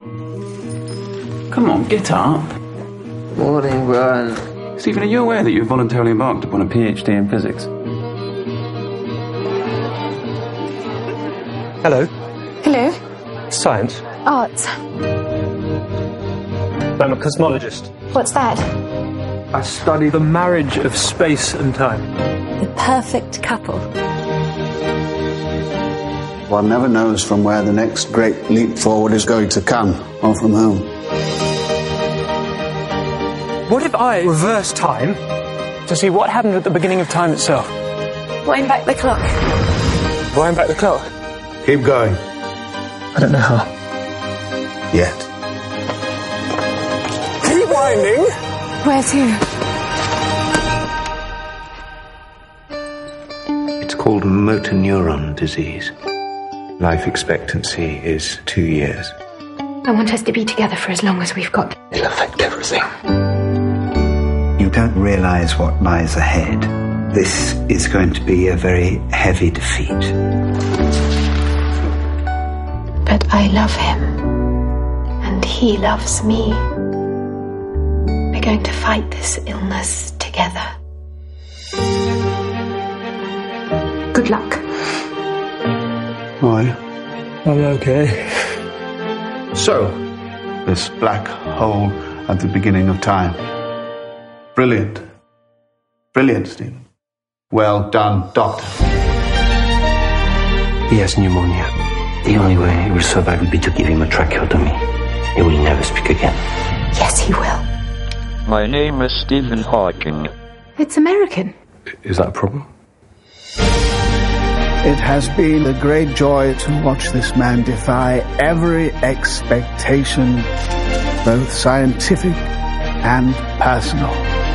Come on, get up. Morning, Brian. Stephen, are you aware that you've voluntarily embarked upon a PhD in physics? Hello. Hello. Science. Arts. I'm a cosmologist. What's that? I study the marriage of space and time. The perfect couple. One never knows from where the next great leap forward is going to come, or from whom. What if I reverse time to see what happened at the beginning of time itself? Wind back the clock. Wind back the clock? Keep going. I don't know how. Yet. Keep winding! Where to? It's called motor neuron disease. Life expectancy is 2 years. I want us to be together for as long as we've got. It'll affect everything. You don't realize what lies ahead. This is going to be a very heavy defeat. But I love him. And he loves me. We're going to fight this illness together. Good luck. Why? I'm okay. So, this black hole at the beginning of time. Brilliant. Brilliant, Stephen. Well done, Doctor. He has pneumonia. The only way he will survive will be to give him a tracheotomy. He will never speak again. Yes, he will. My name is Stephen Hawking. It's American. Is that a problem? It has been a great joy to watch this man defy every expectation, both scientific and personal.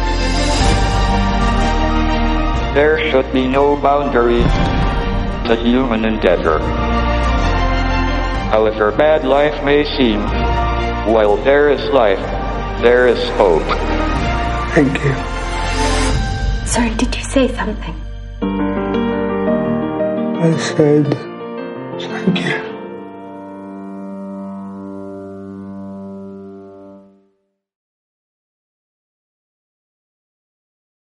There should be no boundaries to human endeavor. However bad life may seem, while there is life, there is hope. Thank you. Sorry, did you say something? I said, thank you.